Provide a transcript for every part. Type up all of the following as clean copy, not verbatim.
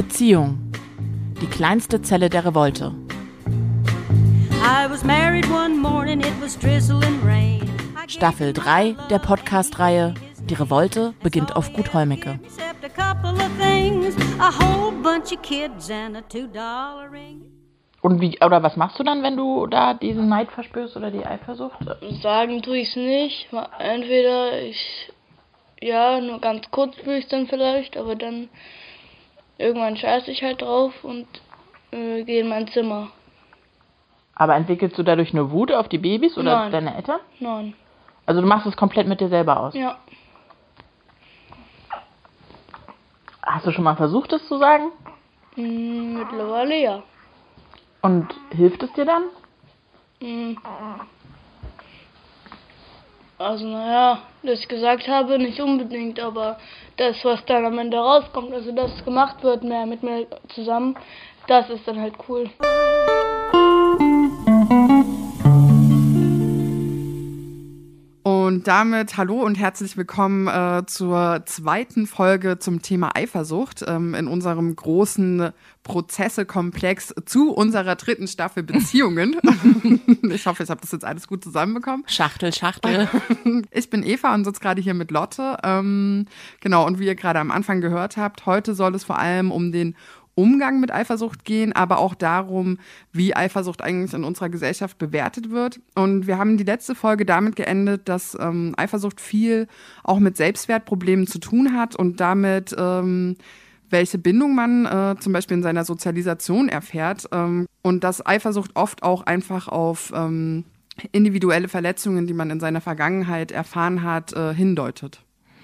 Beziehung. Die kleinste Zelle der Revolte. Staffel 3 der Podcast-Reihe Die Revolte beginnt auf Gut Hollmecke. Und was machst du dann, wenn du da diesen Neid verspürst oder die Eifersucht? Sagen tue ich es nicht. Entweder nur ganz kurz spüre ich es dann vielleicht, aber dann irgendwann scheiße ich halt drauf und gehe in mein Zimmer. Aber entwickelst du dadurch nur Wut auf die Babys oder Nein. Deine Eltern? Nein. Also du machst es komplett mit dir selber aus? Ja. Hast du schon mal versucht, es zu sagen? Mittlerweile ja. Und hilft es dir dann? Also dass ich gesagt habe, nicht unbedingt, aber das, was dann am Ende rauskommt, also das gemacht wird mehr mit mir zusammen, das ist dann halt cool. Und damit hallo und herzlich willkommen zur zweiten Folge zum Thema Eifersucht in unserem großen Prozesse-Komplex zu unserer dritten Staffel Beziehungen. Ich hoffe, ich habe das jetzt alles gut zusammenbekommen. Schachtel. Ich bin Eva und sitze gerade hier mit Lotte. Genau, und wie ihr gerade am Anfang gehört habt, heute soll es vor allem um den Umgang mit Eifersucht gehen, aber auch darum, wie Eifersucht eigentlich in unserer Gesellschaft bewertet wird. Und wir haben die letzte Folge damit geendet, dass Eifersucht viel auch mit Selbstwertproblemen zu tun hat und damit, welche Bindung man zum Beispiel in seiner Sozialisation erfährt. Und dass Eifersucht oft auch einfach auf individuelle Verletzungen, die man in seiner Vergangenheit erfahren hat, hindeutet.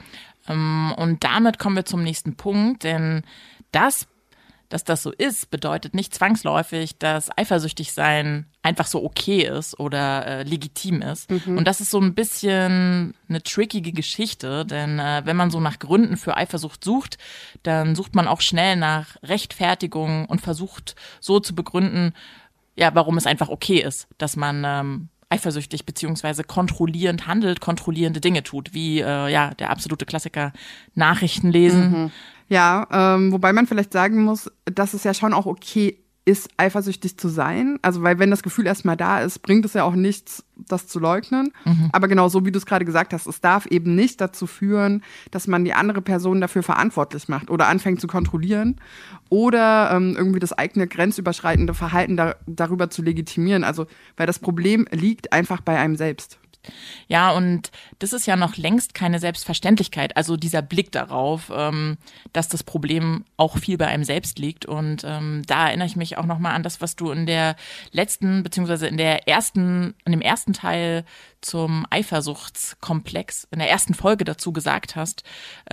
Und damit kommen wir zum nächsten Punkt, denn dass das so ist, bedeutet nicht zwangsläufig, dass eifersüchtig sein einfach so okay ist oder legitim ist. Und das ist so ein bisschen eine trickige Geschichte, denn wenn man so nach Gründen für Eifersucht sucht, dann sucht man auch schnell nach Rechtfertigung und versucht so zu begründen, warum es einfach okay ist, dass man eifersüchtig beziehungsweise kontrollierend handelt, kontrollierende Dinge tut, wie der absolute Klassiker Nachrichten lesen. Ja, wobei man vielleicht sagen muss, dass es ja schon auch okay ist, eifersüchtig zu sein. Also, weil wenn das Gefühl erstmal da ist, bringt es ja auch nichts, das zu leugnen. Aber genau so, wie du es gerade gesagt hast, es darf eben nicht dazu führen, dass man die andere Person dafür verantwortlich macht oder anfängt zu kontrollieren oder irgendwie das eigene grenzüberschreitende Verhalten darüber zu legitimieren. Also, weil das Problem liegt einfach bei einem selbst. Ja, und das ist ja noch längst keine Selbstverständlichkeit. Also dieser Blick darauf, dass das Problem auch viel bei einem selbst liegt. Und da erinnere ich mich auch nochmal an das, was du in der letzten, beziehungsweise in dem ersten Teil zum Eifersuchtskomplex, in der ersten Folge dazu gesagt hast.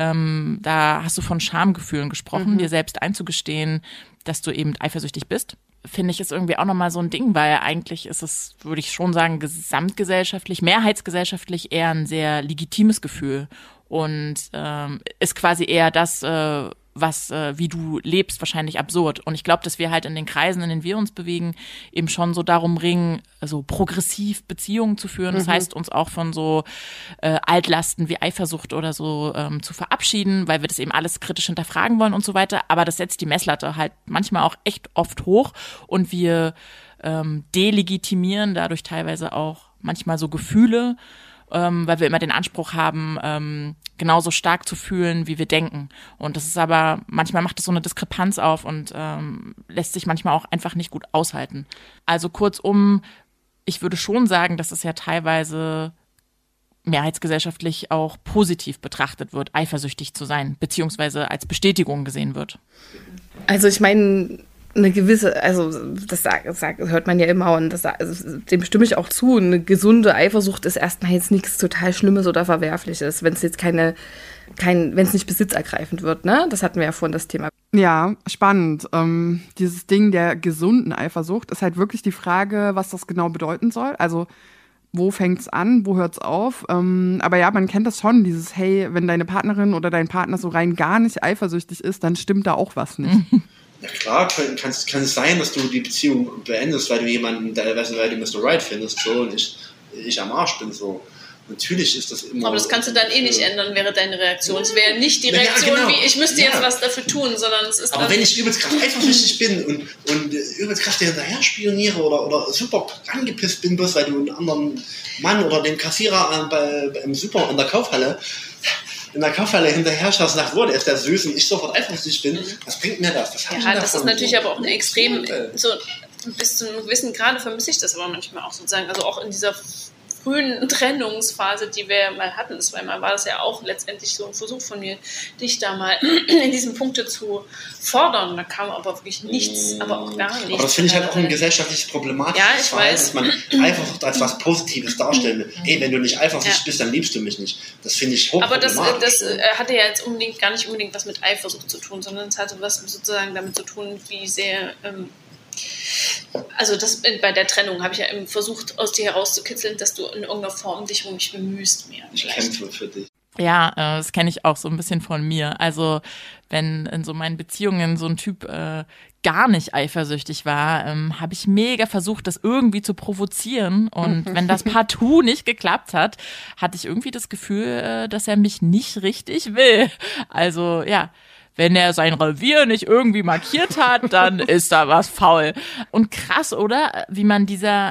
Da hast du von Schamgefühlen gesprochen, dir selbst einzugestehen, dass du eben eifersüchtig bist. Finde ich, ist irgendwie auch nochmal so ein Ding, weil eigentlich ist es, würde ich schon sagen, gesamtgesellschaftlich, mehrheitsgesellschaftlich eher ein sehr legitimes Gefühl und ist quasi eher das, was, wie du lebst, wahrscheinlich absurd. Und ich glaube, dass wir halt in den Kreisen, in denen wir uns bewegen, eben schon so darum ringen, so progressiv Beziehungen zu führen. Das heißt, uns auch von so Altlasten wie Eifersucht oder so zu verabschieden, weil wir das eben alles kritisch hinterfragen wollen und so weiter. Aber das setzt die Messlatte halt manchmal auch echt oft hoch und wir delegitimieren dadurch teilweise auch manchmal so Gefühle, weil wir immer den Anspruch haben, genauso stark zu fühlen, wie wir denken. Und das ist aber, manchmal macht es so eine Diskrepanz auf und lässt sich manchmal auch einfach nicht gut aushalten. Also kurzum, ich würde schon sagen, dass es ja teilweise mehrheitsgesellschaftlich auch positiv betrachtet wird, eifersüchtig zu sein, beziehungsweise als Bestätigung gesehen wird. Also ich meine, eine gewisse, also das hört man ja immer und dem stimme ich auch zu. Eine gesunde Eifersucht ist erstmal jetzt nichts total Schlimmes oder Verwerfliches, wenn es jetzt wenn es nicht besitzergreifend wird, ne? Das hatten wir ja vorhin das Thema. Ja, spannend. Dieses Ding der gesunden Eifersucht ist halt wirklich die Frage, was das genau bedeuten soll. Also wo fängt's an, wo hört's auf? Aber ja, man kennt das schon, dieses, hey, wenn deine Partnerin oder dein Partner so rein gar nicht eifersüchtig ist, dann stimmt da auch was nicht. Ja klar, kann es sein, dass du die Beziehung beendest, weil du jemanden, weil du Mr. Right findest, so, und ich am Arsch bin, so. Natürlich ist das immer... Aber das kannst du dann eh nicht ändern, wäre deine Reaktion. Es wäre nicht die Reaktion, genau. wie ich müsste jetzt was dafür tun, sondern es ist... Aber wenn ich übelst krass eifersüchtig bin und übelst krass dir hinterher spioniere oder super angepisst bin, bloß weil du einen anderen Mann oder den Kassierer im Super in der Kaufhalle hinterher schaust und sagst, der ist der süß und ich sofort eifersüchtig bin, was bringt mir das? Das ist natürlich aber auch eine extrem, so bis zu einem gewissen Grade vermisse ich das aber manchmal auch sozusagen, also auch in dieser frühen Trennungsphase, die wir mal hatten, zweimal war das ja auch letztendlich so ein Versuch von mir, dich da mal in diesen Punkte zu fordern. Da kam aber wirklich nichts, aber auch gar nichts. Aber das finde ich halt auch ein gesellschaftliches Problematisches, ja, ich weiß. Dass man Eifersucht als was Positives darstellen will. Hey, wenn du nicht eifersüchtig bist, dann liebst du mich nicht. Das finde ich hochproblematisch. Aber das hatte ja jetzt gar nicht unbedingt was mit Eifersucht zu tun, sondern es hatte was sozusagen damit zu tun, wie sehr... Also das bei der Trennung habe ich ja versucht, aus dir herauszukitzeln, dass du in irgendeiner Form dich um mich bemühst mehr. Ich kämpfe für dich. Ja, das kenne ich auch so ein bisschen von mir. Also wenn in so meinen Beziehungen so ein Typ gar nicht eifersüchtig war, habe ich mega versucht, das irgendwie zu provozieren. Und wenn das partout nicht geklappt hat, hatte ich irgendwie das Gefühl, dass er mich nicht richtig will. Also ja. Wenn er sein Revier nicht irgendwie markiert hat, dann ist da was faul. Und krass, oder? Wie man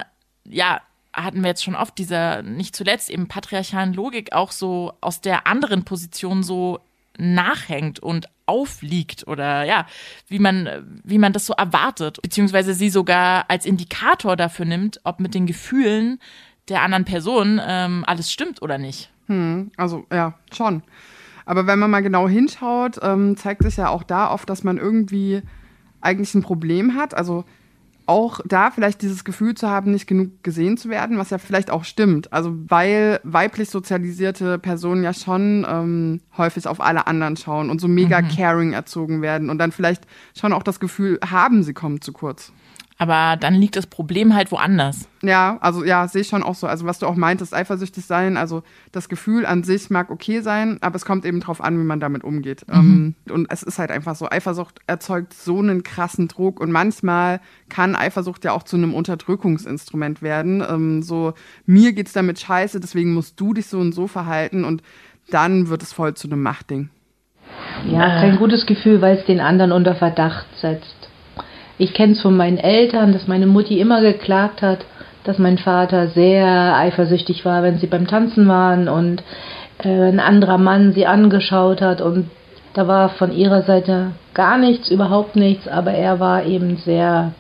hatten wir jetzt schon oft, dieser nicht zuletzt eben patriarchalen Logik auch so aus der anderen Position so nachhängt und aufliegt oder ja, wie man das so erwartet, beziehungsweise sie sogar als Indikator dafür nimmt, ob mit den Gefühlen der anderen Person alles stimmt oder nicht. Also ja, schon. Aber wenn man mal genau hinschaut, zeigt sich ja auch da oft, dass man irgendwie eigentlich ein Problem hat. Also auch da vielleicht dieses Gefühl zu haben, nicht genug gesehen zu werden, was ja vielleicht auch stimmt. Also weil weiblich sozialisierte Personen ja schon häufig auf alle anderen schauen und so mega caring erzogen werden und dann vielleicht schon auch das Gefühl haben, sie kommen zu kurz. Aber dann liegt das Problem halt woanders. Ja, also ja, sehe ich schon auch so. Also was du auch meintest, eifersüchtig sein, also das Gefühl an sich mag okay sein, aber es kommt eben drauf an, wie man damit umgeht. Und es ist halt einfach so, Eifersucht erzeugt so einen krassen Druck und manchmal kann Eifersucht ja auch zu einem Unterdrückungsinstrument werden. So, mir geht's damit scheiße, deswegen musst du dich so und so verhalten und dann wird es voll zu einem Machtding. Ja, kein gutes Gefühl, weil es den anderen unter Verdacht setzt. Ich kenne es von meinen Eltern, dass meine Mutti immer geklagt hat, dass mein Vater sehr eifersüchtig war, wenn sie beim Tanzen waren und ein anderer Mann sie angeschaut hat. Und da war von ihrer Seite gar nichts, überhaupt nichts, aber er war eben sehr,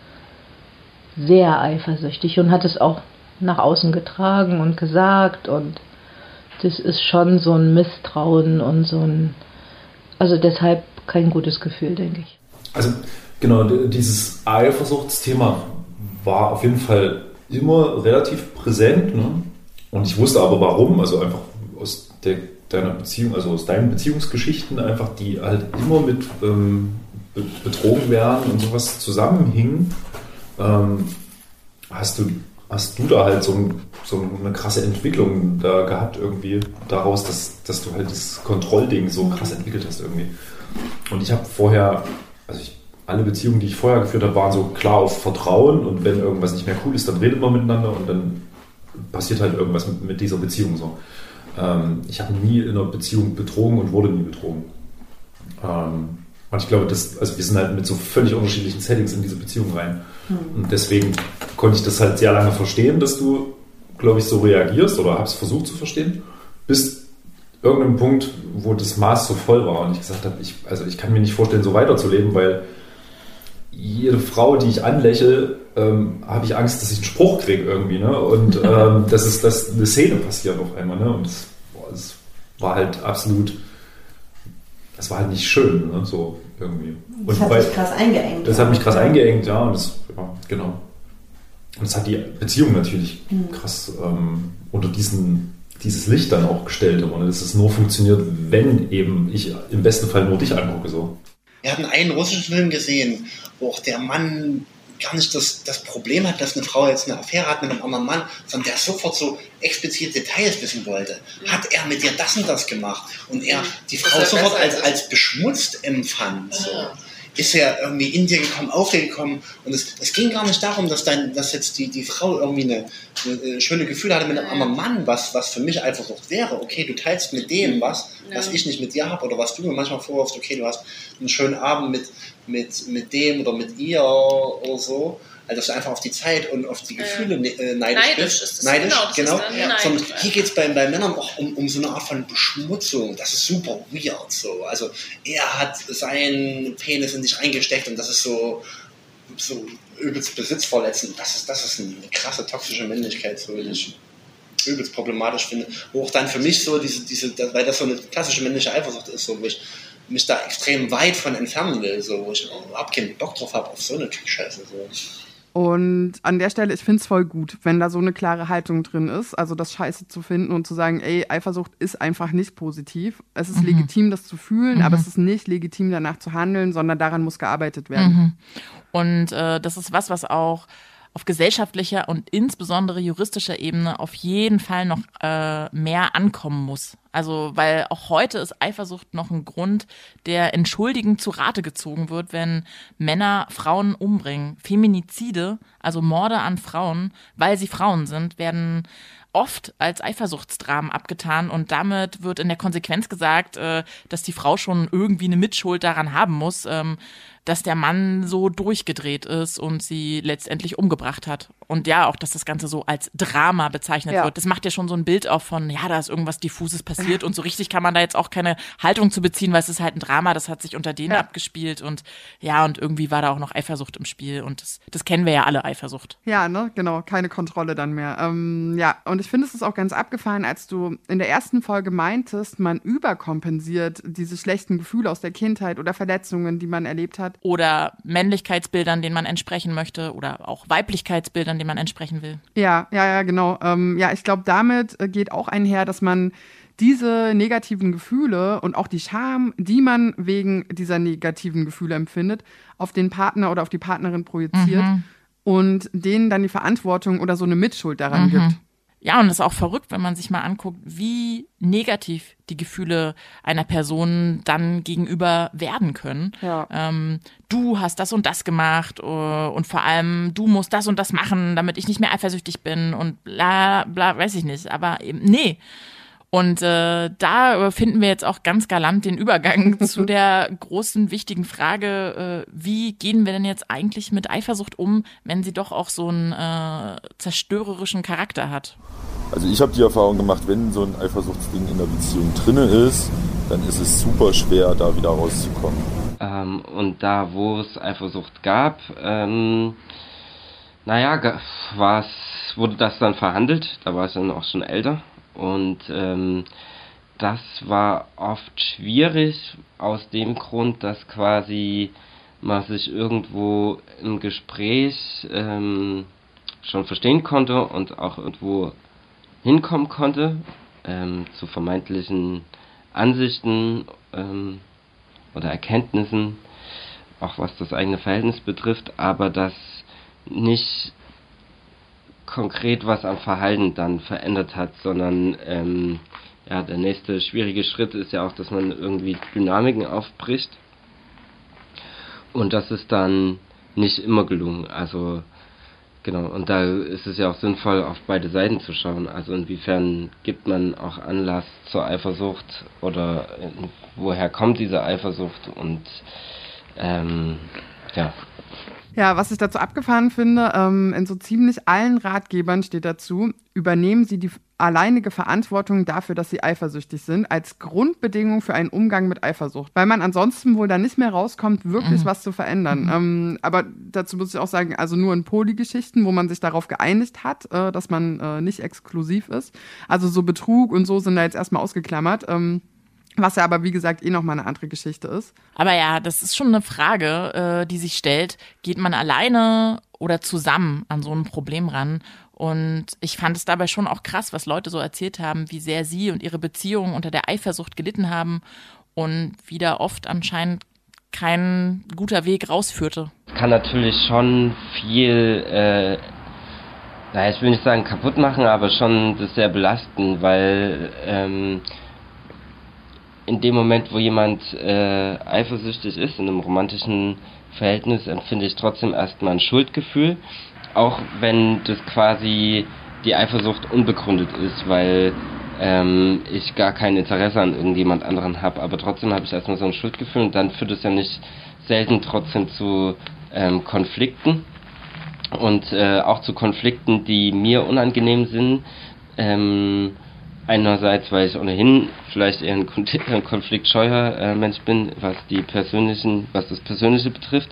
sehr eifersüchtig und hat es auch nach außen getragen und gesagt. Und das ist schon so ein Misstrauen und so ein, also deshalb kein gutes Gefühl, denke ich. Also genau, dieses Eifersuchtsthema war auf jeden Fall immer relativ präsent, ne? Und ich wusste aber warum, also einfach aus deiner Beziehung, also aus deinen Beziehungsgeschichten einfach, die halt immer mit betrogen werden und sowas zusammenhingen. Hast du da halt so eine krasse Entwicklung da gehabt irgendwie daraus, dass du halt das Kontrollding so krass entwickelt hast irgendwie. Und ich habe vorher, alle Beziehungen, die ich vorher geführt habe, waren so klar auf Vertrauen und wenn irgendwas nicht mehr cool ist, dann redet man miteinander und dann passiert halt irgendwas mit dieser Beziehung so. Ich habe nie in einer Beziehung betrogen und wurde nie betrogen. Und ich glaube, wir sind halt mit so völlig unterschiedlichen Settings in diese Beziehung rein. Und deswegen konnte ich das halt sehr lange verstehen, dass du, glaube ich, so reagierst oder habe es versucht zu verstehen, bis irgendeinem Punkt, wo das Maß so voll war und ich gesagt habe, ich kann mir nicht vorstellen, so weiterzuleben, weil jede Frau, die ich anlächle, habe ich Angst, dass ich einen Spruch kriege irgendwie, ne? Und dass eine Szene passiert auf einmal, ne? Und das war halt absolut, das war halt nicht schön, ne? So irgendwie. Das hat mich krass eingeengt. Das hat mich krass eingeengt, ja, und genau. Und das hat die Beziehung natürlich krass unter dieses Licht dann auch gestellt, und dass es nur funktioniert, wenn eben ich im besten Fall nur dich angucke, so. Wir hatten einen russischen Film gesehen, wo auch der Mann gar nicht das Problem hat, dass eine Frau jetzt eine Affäre hat mit einem anderen Mann, sondern der sofort so explizit Details wissen wollte. Hat er mit dir das und das gemacht? Und er die Frau sofort als beschmutzt empfand. So. ist er irgendwie in dir gekommen, auf dir gekommen. Und es ging gar nicht darum, dass jetzt die Frau irgendwie eine schöne Gefühle hatte mit einem anderen Mann, was für mich Eifersucht wäre. Okay, du teilst mit dem was ich nicht mit dir habe oder was du mir manchmal vorwirfst, okay, du hast einen schönen Abend mit dem oder mit ihr oder so. Also dass du einfach auf die Zeit und auf die Gefühle neidisch bist. Ist das neidisch, genau. Neidisch, hier geht es bei Männern auch um so eine Art von Beschmutzung. Das ist super weird so. Also er hat seinen Penis in dich reingesteckt und das ist so übelst besitzverletzend. Das ist eine krasse toxische Männlichkeit, so, die ich übelst problematisch finde. Wo auch dann für mich so weil das so eine klassische männliche Eifersucht ist, so, wo ich mich da extrem weit von entfernen will, so, wo ich überhaupt keinen Bock drauf habe auf so eine Scheiße. So. Und an der Stelle, ich finde es voll gut, wenn da so eine klare Haltung drin ist, also das Scheiße zu finden und zu sagen, ey, Eifersucht ist einfach nicht positiv. Es ist legitim, das zu fühlen, aber es ist nicht legitim, danach zu handeln, sondern daran muss gearbeitet werden. Und das ist was auch auf gesellschaftlicher und insbesondere juristischer Ebene auf jeden Fall noch mehr ankommen muss. Also, weil auch heute ist Eifersucht noch ein Grund, der entschuldigend zu Rate gezogen wird, wenn Männer Frauen umbringen. Feminizide, also Morde an Frauen, weil sie Frauen sind, werden oft als Eifersuchtsdramen abgetan und damit wird in der Konsequenz gesagt, dass die Frau schon irgendwie eine Mitschuld daran haben muss, dass der Mann so durchgedreht ist und sie letztendlich umgebracht hat. Und ja, auch, dass das Ganze so als Drama bezeichnet wird. Das macht ja schon so ein Bild auf von, ja, da ist irgendwas Diffuses passiert und so richtig kann man da jetzt auch keine Haltung zu beziehen, weil es ist halt ein Drama, das hat sich unter denen abgespielt und ja, und irgendwie war da auch noch Eifersucht im Spiel und das kennen wir ja alle, Eifersucht. Ja, ne, genau, keine Kontrolle dann mehr. Ja, und ich finde, es ist auch ganz abgefahren, als du in der ersten Folge meintest, man überkompensiert diese schlechten Gefühle aus der Kindheit oder Verletzungen, die man erlebt hat. Oder Männlichkeitsbildern, denen man entsprechen möchte oder auch Weiblichkeitsbildern, denen man entsprechen will. Ja, genau. Ja, ich glaube, damit geht auch einher, dass man diese negativen Gefühle und auch die Scham, die man wegen dieser negativen Gefühle empfindet, auf den Partner oder auf die Partnerin projiziert und denen dann die Verantwortung oder so eine Mitschuld daran gibt. Ja, und das ist auch verrückt, wenn man sich mal anguckt, wie negativ die Gefühle einer Person dann gegenüber werden können. Ja. Du hast das und das gemacht und vor allem du musst das und das machen, damit ich nicht mehr eifersüchtig bin und bla bla, weiß ich nicht. Aber eben, nee. Und da finden wir jetzt auch ganz galant den Übergang zu der großen, wichtigen Frage, wie gehen wir denn jetzt eigentlich mit Eifersucht um, wenn sie doch auch so einen zerstörerischen Charakter hat? Also ich habe die Erfahrung gemacht, wenn so ein Eifersuchtsding in der Beziehung drinne ist, dann ist es super schwer, da wieder rauszukommen. Und da, wo es Eifersucht gab, wurde das dann verhandelt, da war es dann auch schon älter. Und das war oft schwierig aus dem Grund, dass quasi man sich irgendwo im Gespräch schon verstehen konnte und auch irgendwo hinkommen konnte zu vermeintlichen Ansichten oder Erkenntnissen, auch was das eigene Verhältnis betrifft, aber das nicht konkret was am Verhalten dann verändert hat, sondern der nächste schwierige Schritt ist ja auch, dass man irgendwie Dynamiken aufbricht und das ist dann nicht immer gelungen, also genau, und da ist es ja auch sinnvoll, auf beide Seiten zu schauen, also inwiefern gibt man auch Anlass zur Eifersucht oder woher kommt diese Eifersucht und Ja, was ich dazu abgefahren finde, in so ziemlich allen Ratgebern steht dazu, übernehmen Sie die alleinige Verantwortung dafür, dass Sie eifersüchtig sind, als Grundbedingung für einen Umgang mit Eifersucht. Weil man ansonsten wohl dann nicht mehr rauskommt, wirklich was zu verändern. Aber dazu muss ich auch sagen, also nur in Polygeschichten, wo man sich darauf geeinigt hat, dass man nicht exklusiv ist. Also so Betrug und so sind da jetzt erstmal ausgeklammert. Was ja aber, wie gesagt, nochmal eine andere Geschichte ist. Aber ja, das ist schon eine Frage, die sich stellt. Geht man alleine oder zusammen an so ein Problem ran? Und ich fand es dabei schon auch krass, was Leute so erzählt haben, wie sehr sie und ihre Beziehung unter der Eifersucht gelitten haben und wie da oft anscheinend kein guter Weg rausführte. Es kann natürlich schon viel, ich will nicht sagen kaputt machen, aber schon das sehr belasten, weil in dem Moment, wo jemand eifersüchtig ist, in einem romantischen Verhältnis, empfinde ich trotzdem erstmal ein Schuldgefühl, auch wenn das quasi die Eifersucht unbegründet ist, weil ich gar kein Interesse an irgendjemand anderen habe, aber trotzdem habe ich erstmal so ein Schuldgefühl und dann führt es ja nicht selten trotzdem zu Konflikten und auch zu Konflikten, die mir unangenehm sind. Einerseits, weil ich ohnehin vielleicht eher ein konfliktscheuer Mensch bin, was das Persönliche betrifft.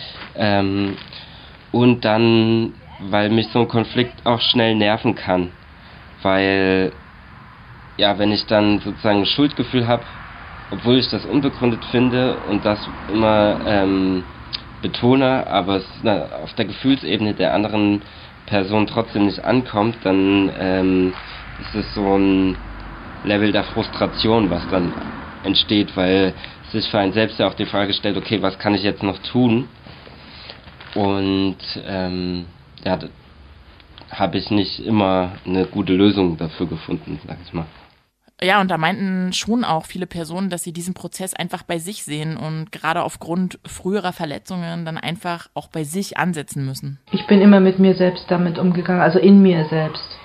Und dann, weil mich so ein Konflikt auch schnell nerven kann. Weil, ja, wenn ich dann sozusagen ein Schuldgefühl habe, obwohl ich das unbegründet finde und das immer betone, aber es auf der Gefühlsebene der anderen Person trotzdem nicht ankommt, dann ist es so ein Level der Frustration, was dann entsteht, weil sich für einen selbst ja auch die Frage stellt, okay, was kann ich jetzt noch tun? Und da habe ich nicht immer eine gute Lösung dafür gefunden, sag ich mal. Ja, und da meinten schon auch viele Personen, dass sie diesen Prozess einfach bei sich sehen und gerade aufgrund früherer Verletzungen dann einfach auch bei sich ansetzen müssen. Ich bin immer mit mir selbst damit umgegangen, also in mir selbst.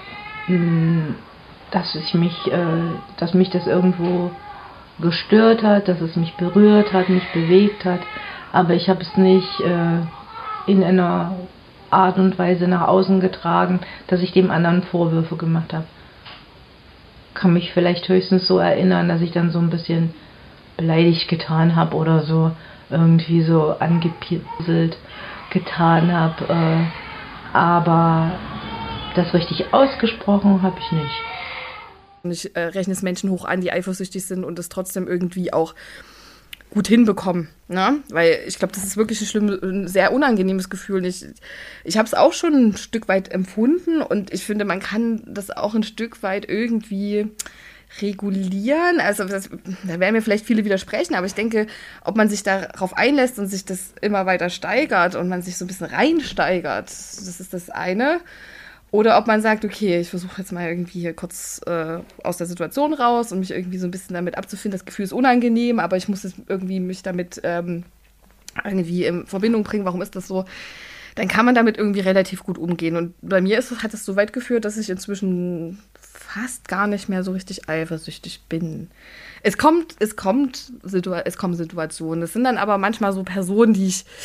Dass mich das irgendwo gestört hat, dass es mich berührt hat, mich bewegt hat, aber ich habe es nicht in einer Art und Weise nach außen getragen, dass ich dem anderen Vorwürfe gemacht habe. Kann mich vielleicht höchstens so erinnern, dass ich dann so ein bisschen beleidigt getan habe oder so irgendwie so angepieselt getan habe, aber das richtig ausgesprochen habe ich nicht. Ich rechne es Menschen hoch an, die eifersüchtig sind und es trotzdem irgendwie auch gut hinbekommen, ne? Weil ich glaube, das ist wirklich ein sehr unangenehmes Gefühl. Ich habe es auch schon ein Stück weit empfunden und ich finde, man kann das auch ein Stück weit irgendwie regulieren. Also da werden mir vielleicht viele widersprechen, aber ich denke, ob man sich darauf einlässt und sich das immer weiter steigert und man sich so ein bisschen reinsteigert, das ist das eine. Oder ob man sagt, okay, ich versuche jetzt mal irgendwie hier kurz aus der Situation raus und mich irgendwie so ein bisschen damit abzufinden. Das Gefühl ist unangenehm, aber ich muss jetzt irgendwie mich damit irgendwie in Verbindung bringen. Warum ist das so? Dann kann man damit irgendwie relativ gut umgehen. Und bei mir hat es so weit geführt, dass ich inzwischen fast gar nicht mehr so richtig eifersüchtig bin. Es kommen Situationen. Das sind dann aber manchmal so Personen, die ich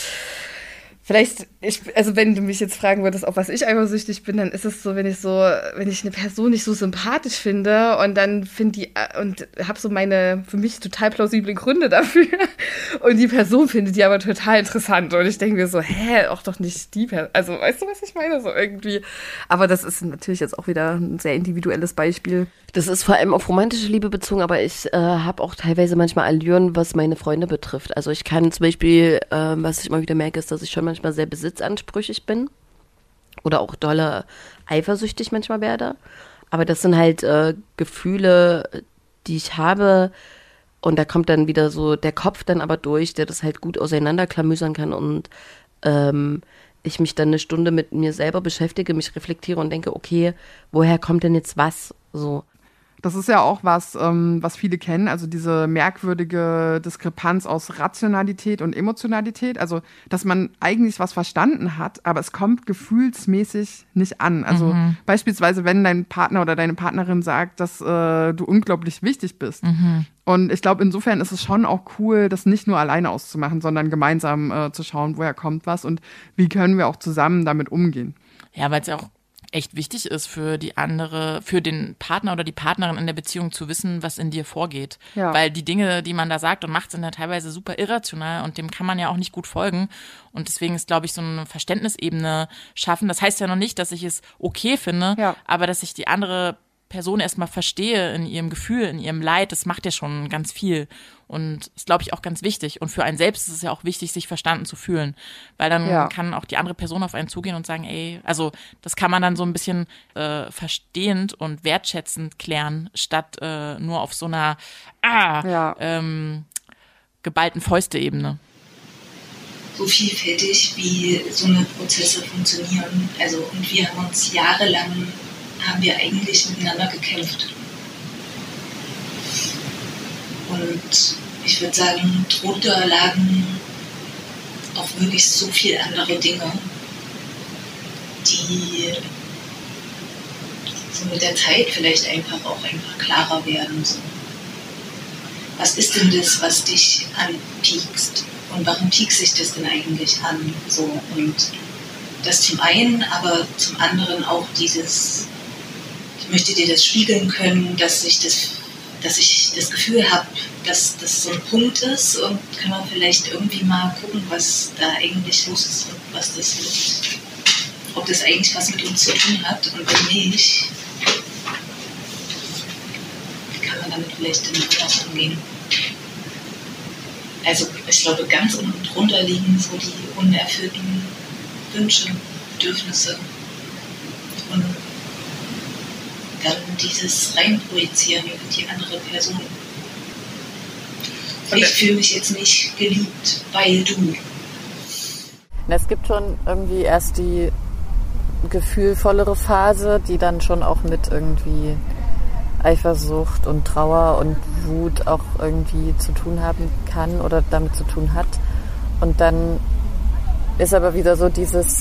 also wenn du mich jetzt fragen würdest, auf was ich eifersüchtig bin, dann ist es so, wenn ich eine Person nicht so sympathisch finde und dann und habe so meine für mich total plausiblen Gründe dafür und die Person findet die aber total interessant und ich denke mir so, auch doch nicht die Person. Also weißt du, was ich meine? So irgendwie. Aber das ist natürlich jetzt auch wieder ein sehr individuelles Beispiel. Das ist vor allem auf romantische Liebe bezogen, aber ich habe auch teilweise manchmal Allüren, was meine Freunde betrifft. Also ich kann zum Beispiel, was ich immer wieder merke, ist, dass ich schon manchmal sehr besitzansprüchig bin oder auch dolle eifersüchtig manchmal werde. Aber das sind halt Gefühle, die ich habe und da kommt dann wieder so der Kopf dann aber durch, der das halt gut auseinanderklamüsern kann und ich mich dann eine Stunde mit mir selber beschäftige, mich reflektiere und denke, okay, woher kommt denn jetzt was? So. Das ist ja auch was viele kennen, also diese merkwürdige Diskrepanz aus Rationalität und Emotionalität. Also, dass man eigentlich was verstanden hat, aber es kommt gefühlsmäßig nicht an. Also beispielsweise, wenn dein Partner oder deine Partnerin sagt, dass du unglaublich wichtig bist. Und ich glaube, insofern ist es schon auch cool, das nicht nur alleine auszumachen, sondern gemeinsam zu schauen, woher kommt was und wie können wir auch zusammen damit umgehen. Ja, weil es ja auch echt wichtig ist für den Partner oder die Partnerin in der Beziehung zu wissen, was in dir vorgeht. Ja. Weil die Dinge, die man da sagt und macht, sind ja teilweise super irrational und dem kann man ja auch nicht gut folgen. Und deswegen ist, glaube ich, so eine Verständnisebene schaffen. Das heißt ja noch nicht, dass ich es okay finde, aber dass ich die andere Person erstmal verstehe in ihrem Gefühl, in ihrem Leid, das macht ja schon ganz viel und ist, glaube ich, auch ganz wichtig. Und für einen selbst ist es ja auch wichtig, sich verstanden zu fühlen, weil dann kann auch die andere Person auf einen zugehen und sagen, also das kann man dann so ein bisschen verstehend und wertschätzend klären, statt nur auf so einer geballten Fäuste-Ebene. So vielfältig, wie so eine Prozesse funktionieren. Also, und wir haben uns jahrelang eigentlich miteinander gekämpft. Und ich würde sagen, drunter lagen auch wirklich so viele andere Dinge, die so mit der Zeit vielleicht einfach klarer werden. So. Was ist denn das, was dich anpiekst? Und warum piekst sich das denn eigentlich an? So, und das zum einen, aber zum anderen auch dieses, ich möchte dir das spiegeln können, dass ich das Gefühl habe, dass das so ein Punkt ist, und kann man vielleicht irgendwie mal gucken, was da eigentlich los ist und was das ist. Ob das eigentlich was mit uns zu tun hat, und wenn nicht, kann man damit vielleicht dann anders umgehen. Also ich glaube, ganz unten drunter liegen so die unerfüllten Wünsche, Bedürfnisse und dann dieses Reinprojizieren über die andere Person. Ich fühle mich jetzt nicht geliebt, weil du. Es gibt schon irgendwie erst die gefühlvollere Phase, die dann schon auch mit irgendwie Eifersucht und Trauer und Wut auch irgendwie zu tun haben kann oder damit zu tun hat. Und dann ist aber wieder so dieses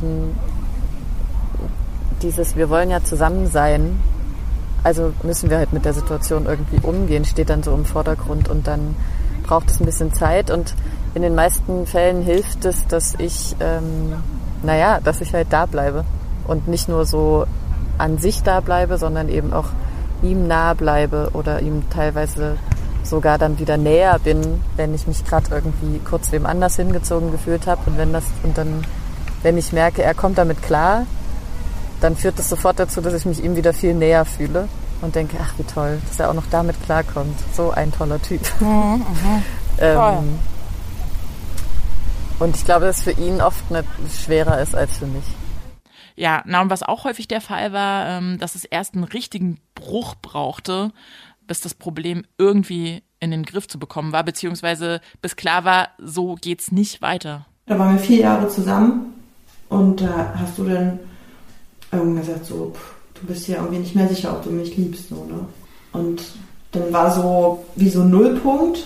wir wollen ja zusammen sein, also müssen wir halt mit der Situation irgendwie umgehen, steht dann so im Vordergrund, und dann braucht es ein bisschen Zeit, und in den meisten Fällen hilft es, dass ich halt da bleibe und nicht nur so an sich da bleibe, sondern eben auch ihm nahe bleibe oder ihm teilweise sogar dann wieder näher bin, wenn ich mich gerade irgendwie kurz wem anders hingezogen gefühlt habe, und wenn ich merke, er kommt damit klar, dann führt das sofort dazu, dass ich mich ihm wieder viel näher fühle und denke, ach wie toll, dass er auch noch damit klarkommt. So ein toller Typ. Und ich glaube, dass es für ihn oft nicht schwerer ist als für mich. Ja, und was auch häufig der Fall war, dass es erst einen richtigen Bruch brauchte, bis das Problem irgendwie in den Griff zu bekommen war, beziehungsweise bis klar war, so geht's nicht weiter. Da waren wir 4 Jahre zusammen, und da hast du dann gesagt, so, du bist ja irgendwie nicht mehr sicher, ob du mich liebst, so, ne? Und dann war so wie so ein Nullpunkt,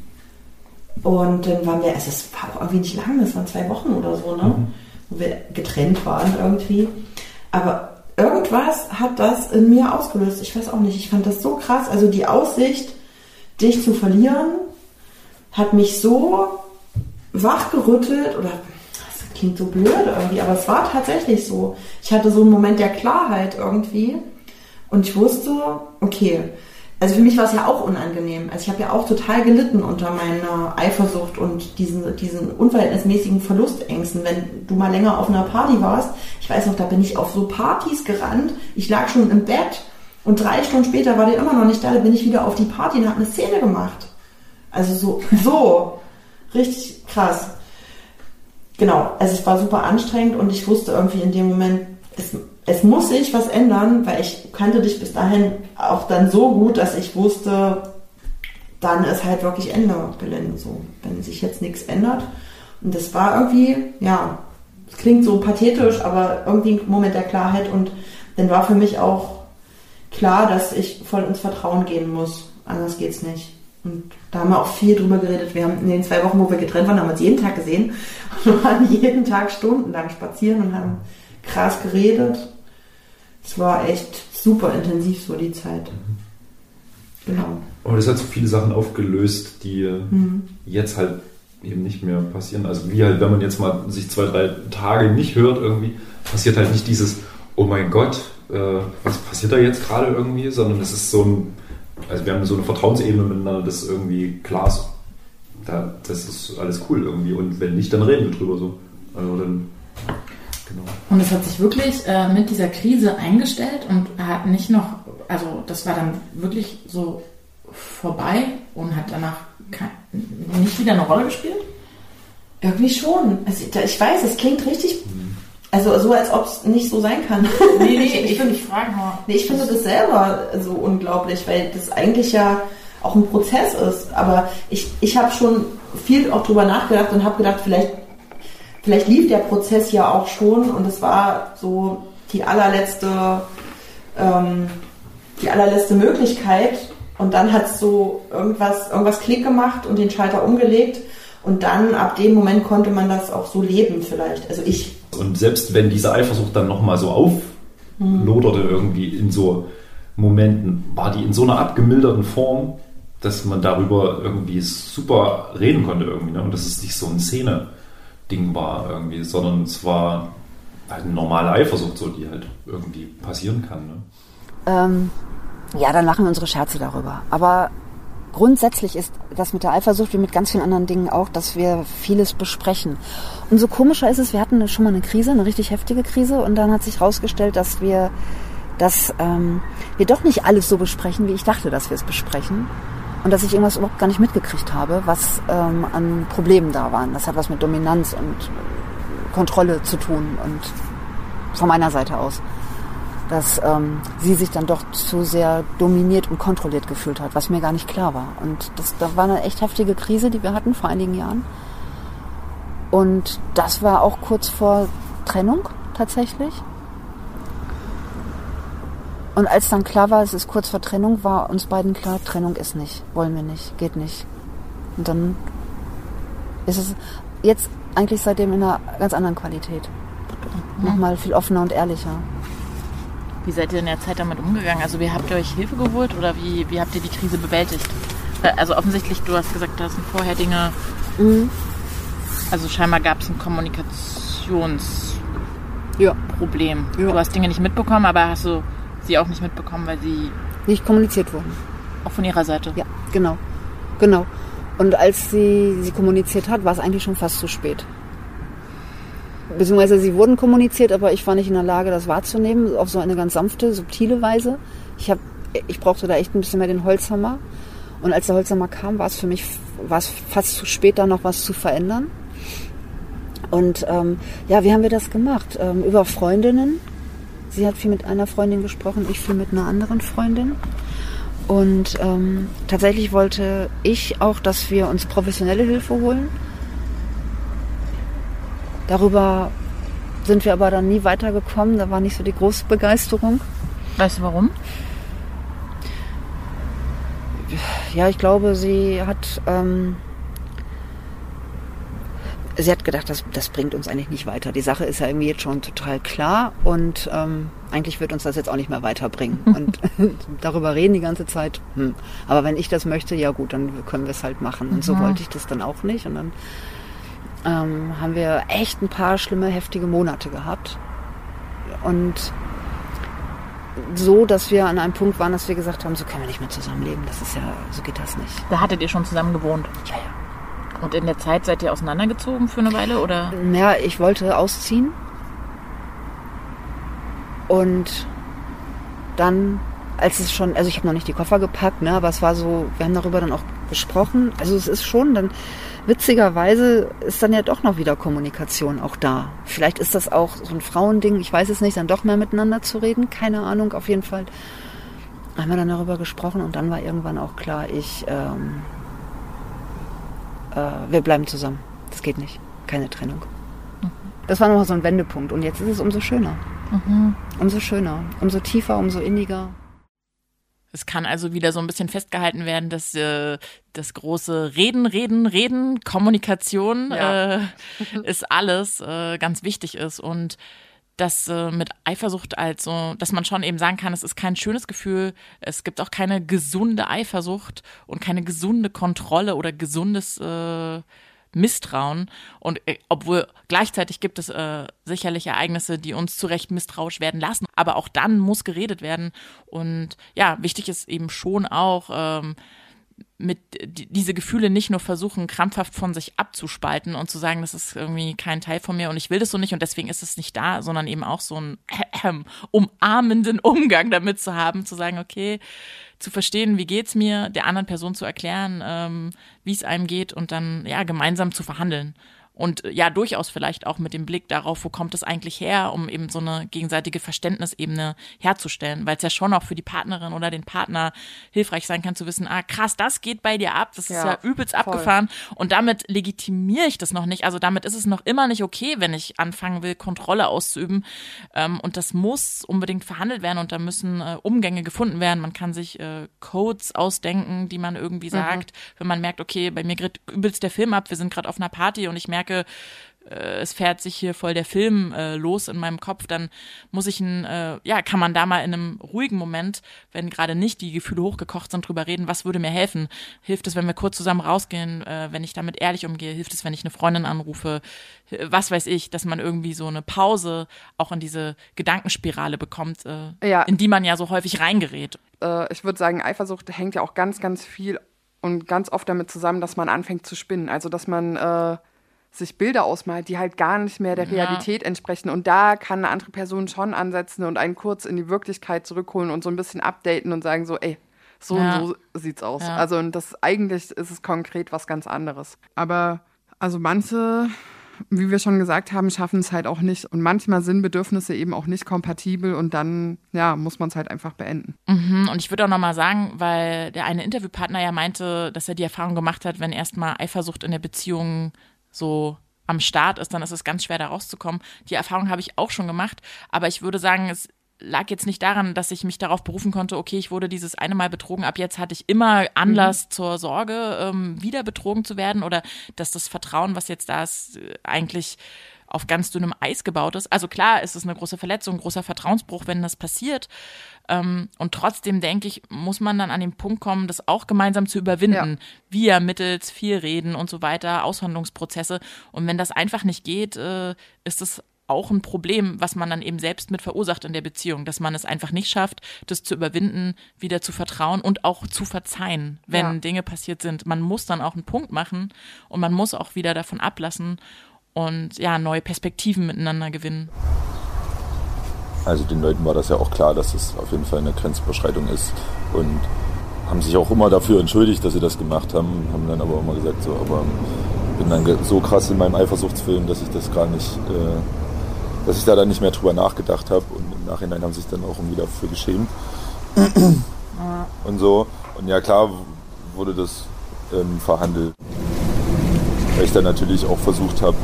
und dann waren wir, also es war auch irgendwie nicht lang, das waren 2 Wochen oder so, ne? Wo wir getrennt waren irgendwie. Aber irgendwas hat das in mir ausgelöst. Ich weiß auch nicht, ich fand das so krass. Also die Aussicht, dich zu verlieren, hat mich so wachgerüttelt, oder das klingt so blöd irgendwie, aber es war tatsächlich so. Ich hatte so einen Moment der Klarheit irgendwie, und ich wusste, okay, also für mich war es ja auch unangenehm. Also ich habe ja auch total gelitten unter meiner Eifersucht und diesen unverhältnismäßigen Verlustängsten. Wenn du mal länger auf einer Party warst, ich weiß noch, da bin ich auf so Partys gerannt, ich lag schon im Bett, und 3 Stunden später war der immer noch nicht da, da bin ich wieder auf die Party und habe eine Szene gemacht. Also so richtig krass. Genau, also es war super anstrengend, und ich wusste irgendwie in dem Moment, es muss sich was ändern, weil ich kannte dich bis dahin auch dann so gut, dass ich wusste, dann ist halt wirklich Ende Gelände, so, wenn sich jetzt nichts ändert. Und das war irgendwie, ja, es klingt so pathetisch, aber irgendwie ein Moment der Klarheit, und dann war für mich auch klar, dass ich voll ins Vertrauen gehen muss, anders geht's nicht. Und da haben wir auch viel drüber geredet. Wir haben in den 2 Wochen, wo wir getrennt waren, haben wir uns jeden Tag gesehen und waren jeden Tag stundenlang spazieren und haben krass geredet. Es war echt super intensiv, so die Zeit. Genau. Aber das hat so viele Sachen aufgelöst, die jetzt halt eben nicht mehr passieren. Also wie halt, wenn man jetzt mal sich 2, 3 Tage nicht hört irgendwie, passiert halt nicht dieses, oh mein Gott, was passiert da jetzt gerade irgendwie, sondern es ist so ein, also wir haben so eine Vertrauensebene miteinander, das ist irgendwie klar, das ist alles cool irgendwie, und wenn nicht, dann reden wir drüber so. Also dann, genau. Und es hat sich wirklich mit dieser Krise eingestellt und hat nicht noch, also das war dann wirklich so vorbei und hat danach nicht wieder eine Rolle gespielt? Irgendwie schon. Also ich weiß, es klingt richtig, also so, als ob es nicht so sein kann. Nee, ich finde das selber so unglaublich, weil das eigentlich ja auch ein Prozess ist. Aber ich habe schon viel auch drüber nachgedacht und habe gedacht, vielleicht lief der Prozess ja auch schon, und es war so die allerletzte Möglichkeit, Und dann hat es so irgendwas Klick gemacht und den Schalter umgelegt. Und dann, ab dem Moment, konnte man das auch so leben vielleicht. Also ich. Und selbst wenn diese Eifersucht dann nochmal so aufloderte irgendwie in so Momenten, war die in so einer abgemilderten Form, dass man darüber irgendwie super reden konnte irgendwie. Ne? Und dass es nicht so ein Szene-Ding war irgendwie, sondern es war halt eine normale Eifersucht, so, die halt irgendwie passieren kann. Ne? Ja, dann machen wir unsere Scherze darüber. Aber grundsätzlich ist das mit der Eifersucht wie mit ganz vielen anderen Dingen auch, dass wir vieles besprechen. Umso komischer ist es, wir hatten schon mal eine Krise, eine richtig heftige Krise, und dann hat sich herausgestellt, dass wir doch nicht alles so besprechen, wie ich dachte, dass wir es besprechen. Und dass ich irgendwas überhaupt gar nicht mitgekriegt habe, was an Problemen da waren. Das hat was mit Dominanz und Kontrolle zu tun, und von meiner Seite aus. Dass sie sich dann doch zu sehr dominiert und kontrolliert gefühlt hat, was mir gar nicht klar war. Und das war eine echt heftige Krise, die wir hatten vor einigen Jahren. Und das war auch kurz vor Trennung tatsächlich. Und als dann klar war, es ist kurz vor Trennung, war uns beiden klar, Trennung ist nicht, wollen wir nicht, geht nicht. Und dann ist es jetzt eigentlich seitdem in einer ganz anderen Qualität. Nochmal viel offener und ehrlicher. Wie seid ihr in der Zeit damit umgegangen? Also wie habt ihr euch Hilfe geholt oder wie habt ihr die Krise bewältigt? Also offensichtlich, du hast gesagt, da sind vorher Dinge, also scheinbar gab es ein Kommunikationsproblem. Ja. Du hast Dinge nicht mitbekommen, aber hast du sie auch nicht mitbekommen, weil sie nicht kommuniziert wurden. Auch von ihrer Seite? Ja, genau. Und als sie kommuniziert hat, war es eigentlich schon fast zu spät. Beziehungsweise sie wurden kommuniziert, aber ich war nicht in der Lage, das wahrzunehmen, auf so eine ganz sanfte, subtile Weise. Ich brauchte da echt ein bisschen mehr den Holzhammer. Und als der Holzhammer kam, war es für mich fast zu spät, da noch was zu verändern. Und wie haben wir das gemacht? Über Freundinnen. Sie hat viel mit einer Freundin gesprochen, ich viel mit einer anderen Freundin. Und tatsächlich wollte ich auch, dass wir uns professionelle Hilfe holen. Darüber sind wir aber dann nie weitergekommen. Da war nicht so die große Begeisterung. Weißt du warum? Ja, ich glaube, sie hat gedacht, das bringt uns eigentlich nicht weiter. Die Sache ist ja irgendwie jetzt schon total klar und eigentlich wird uns das jetzt auch nicht mehr weiterbringen. Und darüber reden die ganze Zeit. Aber wenn ich das möchte, ja gut, dann können wir es halt machen. Und so wollte ich das dann auch nicht. Und dann haben wir echt ein paar schlimme, heftige Monate gehabt. Und so, dass wir an einem Punkt waren, dass wir gesagt haben, so können wir nicht mehr zusammenleben. So geht das nicht. Da hattet ihr schon zusammen gewohnt? Ja. Und in der Zeit seid ihr auseinandergezogen für eine Weile, oder? Ja, ich wollte ausziehen. Und dann, ich habe noch nicht die Koffer gepackt, ne, aber es war so, wir haben darüber dann auch gesprochen. Also es ist schon dann, witzigerweise ist dann ja doch noch wieder Kommunikation auch da. Vielleicht ist das auch so ein Frauending, ich weiß es nicht, dann doch mehr miteinander zu reden, keine Ahnung, auf jeden Fall. Haben wir dann darüber gesprochen und dann war irgendwann auch klar, wir bleiben zusammen. Das geht nicht. Keine Trennung. Das war nochmal so ein Wendepunkt. Und jetzt ist es umso schöner. Umso schöner. Umso tiefer, umso inniger. Es kann also wieder so ein bisschen festgehalten werden, dass das große Reden, Kommunikation ist alles, ganz wichtig ist. Und dass mit Eifersucht dass man schon eben sagen kann, es ist kein schönes Gefühl, es gibt auch keine gesunde Eifersucht und keine gesunde Kontrolle oder gesundes Misstrauen. Und obwohl gleichzeitig gibt es sicherlich Ereignisse, die uns zu Recht misstrauisch werden lassen, aber auch dann muss geredet werden. Und ja, wichtig ist eben schon auch, diese Gefühle nicht nur versuchen, krampfhaft von sich abzuspalten und zu sagen, das ist irgendwie kein Teil von mir und ich will das so nicht und deswegen ist es nicht da, sondern eben auch so einen umarmenden Umgang damit zu haben, zu sagen, okay, zu verstehen, wie geht's mir, der anderen Person zu erklären, wie es einem geht und dann ja gemeinsam zu verhandeln. Und ja, durchaus vielleicht auch mit dem Blick darauf, wo kommt es eigentlich her, um eben so eine gegenseitige Verständnisebene herzustellen, weil es ja schon auch für die Partnerin oder den Partner hilfreich sein kann zu wissen, krass, das geht bei dir ab, das ist ja übelst voll abgefahren und damit legitimiere ich das noch nicht, also damit ist es noch immer nicht okay, wenn ich anfangen will, Kontrolle auszuüben und das muss unbedingt verhandelt werden und da müssen Umgänge gefunden werden, man kann sich Codes ausdenken, die man irgendwie sagt, wenn man merkt, okay, bei mir geht übelst der Film ab, wir sind gerade auf einer Party und ich merke, es fährt sich hier voll der Film los in meinem Kopf, dann muss ich kann man da mal in einem ruhigen Moment, wenn gerade nicht die Gefühle hochgekocht sind, drüber reden, was würde mir helfen? Hilft es, wenn wir kurz zusammen rausgehen, wenn ich damit ehrlich umgehe? Hilft es, wenn ich eine Freundin anrufe? Was weiß ich, dass man irgendwie so eine Pause auch in diese Gedankenspirale bekommt, in die man ja so häufig reingerät. Ich würde sagen, Eifersucht hängt ja auch ganz, ganz viel und ganz oft damit zusammen, dass man anfängt zu spinnen. Also, dass man sich Bilder ausmalt, die halt gar nicht mehr der Realität entsprechen. Und da kann eine andere Person schon ansetzen und einen kurz in die Wirklichkeit zurückholen und so ein bisschen updaten und sagen so, ey, so und so sieht's aus. Ja. Also und eigentlich ist es konkret was ganz anderes. Aber also manche, wie wir schon gesagt haben, schaffen es halt auch nicht. Und manchmal sind Bedürfnisse eben auch nicht kompatibel und dann muss man es halt einfach beenden. Und ich würde auch nochmal sagen, weil der eine Interviewpartner ja meinte, dass er die Erfahrung gemacht hat, wenn erstmal Eifersucht in der Beziehung so am Start ist, dann ist es ganz schwer, da rauszukommen. Die Erfahrung habe ich auch schon gemacht, aber ich würde sagen, es lag jetzt nicht daran, dass ich mich darauf berufen konnte, okay, ich wurde dieses eine Mal betrogen, ab jetzt hatte ich immer Anlass zur Sorge, wieder betrogen zu werden oder dass das Vertrauen, was jetzt da ist, eigentlich auf ganz dünnem Eis gebaut ist. Also klar, ist es eine große Verletzung, ein großer Vertrauensbruch, wenn das passiert. Und trotzdem, denke ich, muss man dann an den Punkt kommen, das auch gemeinsam zu überwinden. Wir mittels viel Reden und so weiter, Aushandlungsprozesse. Und wenn das einfach nicht geht, ist es auch ein Problem, was man dann eben selbst mit verursacht in der Beziehung, dass man es einfach nicht schafft, das zu überwinden, wieder zu vertrauen und auch zu verzeihen, wenn Dinge passiert sind. Man muss dann auch einen Punkt machen und man muss auch wieder davon ablassen und neue Perspektiven miteinander gewinnen. Also den Leuten war das ja auch klar, dass es auf jeden Fall eine Grenzüberschreitung ist und haben sich auch immer dafür entschuldigt, dass sie das gemacht haben, haben dann aber immer gesagt, so, aber bin dann so krass in meinem Eifersuchtsfilm, dass ich das gar nicht, dass ich da dann nicht mehr drüber nachgedacht habe und im Nachhinein haben sich dann auch irgendwie dafür geschämt und so. Und ja klar wurde das verhandelt, weil ich dann natürlich auch versucht habe,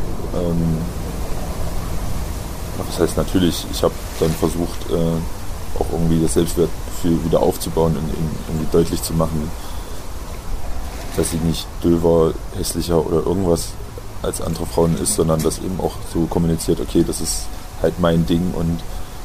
was heißt natürlich, ich habe dann versucht, auch irgendwie das Selbstwertgefühl wieder aufzubauen und irgendwie deutlich zu machen, dass sie nicht döver, hässlicher oder irgendwas als andere Frauen ist, sondern das eben auch so kommuniziert, okay, das ist halt mein Ding und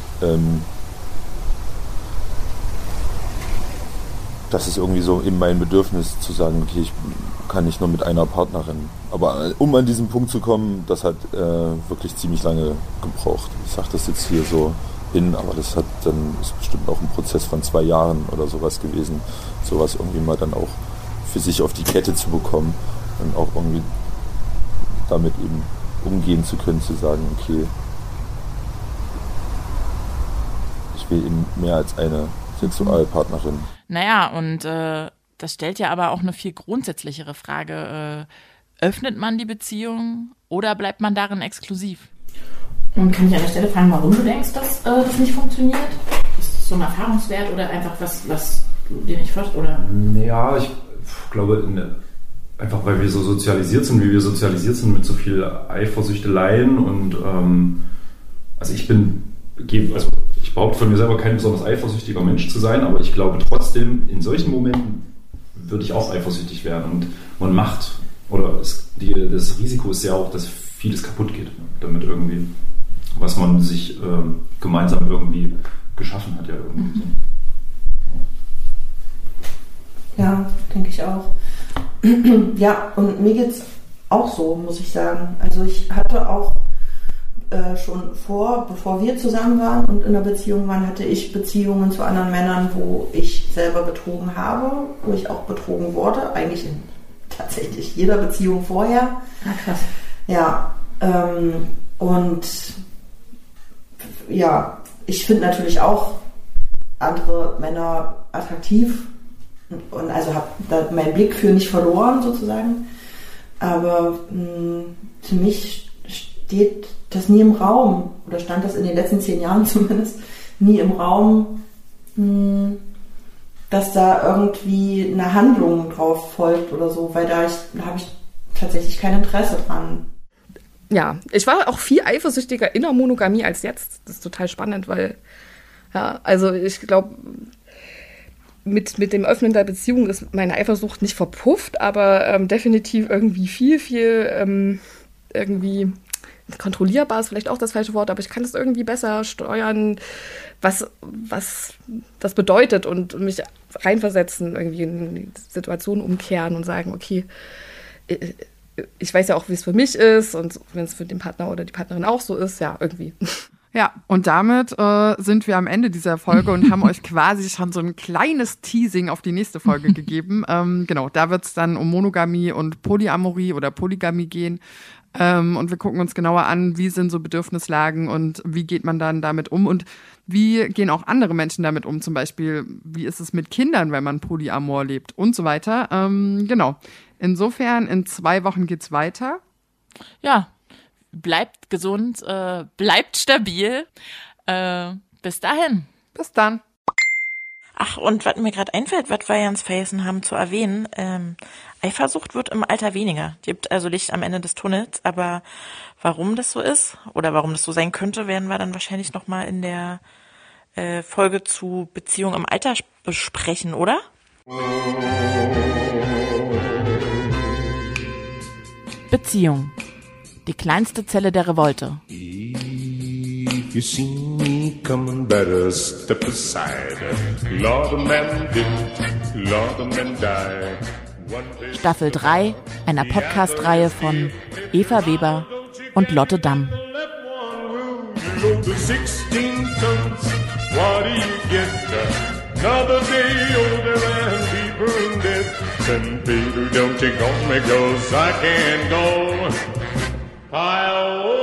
das ist irgendwie so eben mein Bedürfnis zu sagen, okay, ich kann nicht nur mit einer Partnerin. Aber um an diesen Punkt zu kommen, das hat wirklich ziemlich lange gebraucht. Ich sage das jetzt hier so hin, aber das ist bestimmt auch ein Prozess von 2 Jahren oder sowas gewesen, sowas irgendwie mal dann auch für sich auf die Kette zu bekommen und auch irgendwie damit eben umgehen zu können, zu sagen, okay, ich will eben mehr als eine Sexualpartnerin. Naja, und das stellt ja aber auch eine viel grundsätzlichere Frage. Öffnet man die Beziehung oder bleibt man darin exklusiv? Und kann ich an der Stelle fragen, warum du denkst, dass das nicht funktioniert? Ist das so ein Erfahrungswert oder einfach was du dir nicht vorstellst? Oder? Naja, ich glaube, einfach weil wir so sozialisiert sind, wie wir sozialisiert sind mit so viel Eifersüchteleien und also ich behaupte von mir selber kein besonders eifersüchtiger Mensch zu sein, aber ich glaube trotzdem, in solchen Momenten würde ich auch eifersüchtig werden und man macht, oder das Risiko ist ja auch, dass vieles kaputt geht, damit irgendwie, was man sich gemeinsam irgendwie geschaffen hat, ja irgendwie so. Ja, denke ich auch. Ja, und mir geht's auch so, muss ich sagen. Also ich hatte auch schon bevor wir zusammen waren und in einer Beziehung waren, hatte ich Beziehungen zu anderen Männern, wo ich selber betrogen habe, wo ich auch betrogen wurde, eigentlich in tatsächlich jeder Beziehung vorher. Ah, krass. Ja, und ja, ich finde natürlich auch andere Männer attraktiv und also habe da meinen Blick für nicht verloren sozusagen. Aber für mich steht das nie im Raum, oder stand das in den letzten 10 Jahren zumindest, nie im Raum, dass da irgendwie eine Handlung drauf folgt oder so, weil da habe ich tatsächlich kein Interesse dran. Ja, ich war auch viel eifersüchtiger in der Monogamie als jetzt. Das ist total spannend, weil, ja, also ich glaube, mit dem Öffnen der Beziehung ist meine Eifersucht nicht verpufft, aber definitiv irgendwie viel irgendwie kontrollierbar ist vielleicht auch das falsche Wort, aber ich kann es irgendwie besser steuern, was das bedeutet und mich reinversetzen, irgendwie in die Situation umkehren und sagen, okay, ich weiß ja auch, wie es für mich ist und wenn es für den Partner oder die Partnerin auch so ist, ja, irgendwie. Ja, und damit sind wir am Ende dieser Folge und haben euch quasi schon so ein kleines Teasing auf die nächste Folge gegeben. Genau, da wird es dann um Monogamie und Polyamorie oder Polygamie gehen. Und wir gucken uns genauer an, wie sind so Bedürfnislagen und wie geht man dann damit um und wie gehen auch andere Menschen damit um, zum Beispiel, wie ist es mit Kindern, wenn man Polyamor lebt und so weiter. Genau, insofern in 2 Wochen geht's weiter. Ja, bleibt gesund, bleibt stabil. Bis dahin. Bis dann. Ach, und was mir gerade einfällt, was wir ganz vergessen haben zu erwähnen, Eifersucht wird im Alter weniger. Gibt also Licht am Ende des Tunnels, aber warum das so ist oder warum das so sein könnte, werden wir dann wahrscheinlich nochmal in der Folge zu Beziehung im Alter besprechen, oder? Beziehung. Die kleinste Zelle der Revolte. If you see me coming, better step aside. Lord, a man didn't, Lord, a man died. Staffel 3 einer Podcast-Reihe von Eva Weber und Lotte Damm. Another day older and deeper in debt. Then Peter, don't you go me, 'cause I can't go.